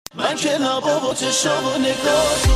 من که لبا و چشم و نگاه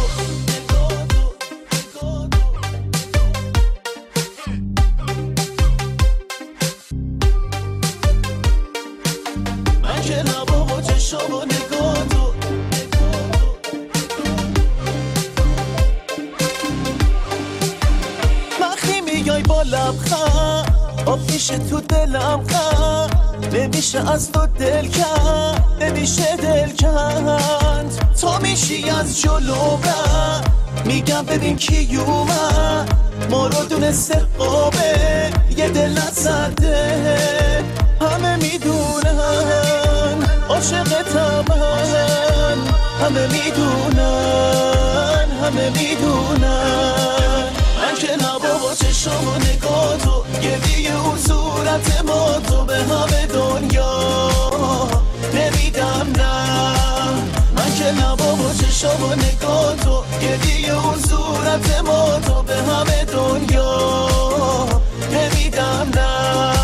وقتی میای با لبخند آب میشه تو دلم خند نمیشه از تو دل کند نمیشه دل کند تو میشی از جلو میگم ببین کی اومد ما رو دونسته قابل یه دل نزده همه میدونن عاشقتم من همه میدونن همه میدونن من که لبا با چشم و نگاه تو گریه و صورت ما تو به همه دنیا نمیدم نه من که لبا با چشم و نگاه تو گریه و صورت ما تو به همه دنیا نمیدم نه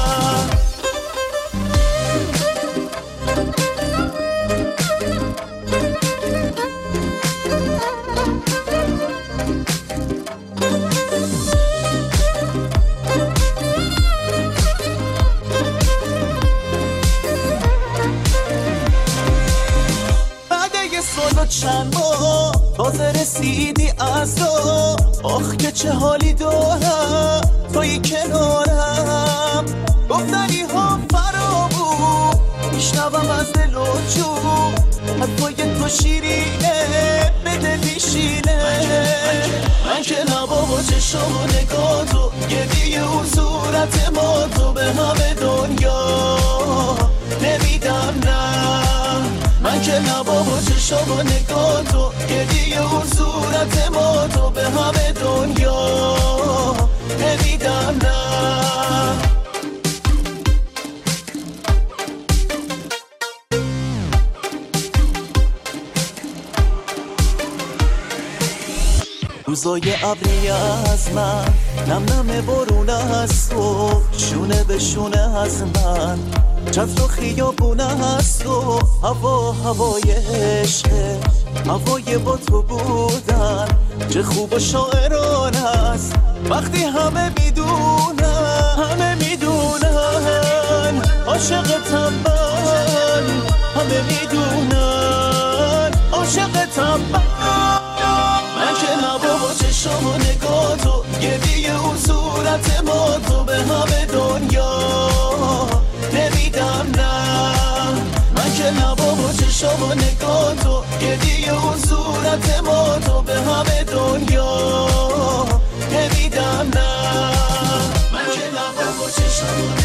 چند ماه تازه رسیدی از تو آخ که چه حالی دارم توی کنارم گفتنی ها فرامون میشنوم از دل و جون حرفای تو شیرینه به دل میشینه من که لبا و چشم و نگاه تو گریه و صورت ما تو به همه دنیا نمیدم نه من که لبا و چشم و نگاه تو گریه و صورت ما تو به همه دنیا نمیدم نه روزای ابری از من نم نم بارون از تو شونه به شونه از من چتر و خیابونه هست و هوای عشقه هوای با تو بودن چه خوب و شاعران است وقتی همه میدونن عاشقتم من همه میدونن عاشقتم من که لبا و چشم و نگاه تو گریه و صورت ما تو به همه دنیا نمیدم نه من که لبا و چشم و نگاه تو گریه و صورت ما تو به همه دنیا نمیدم نه من که لبا و چشم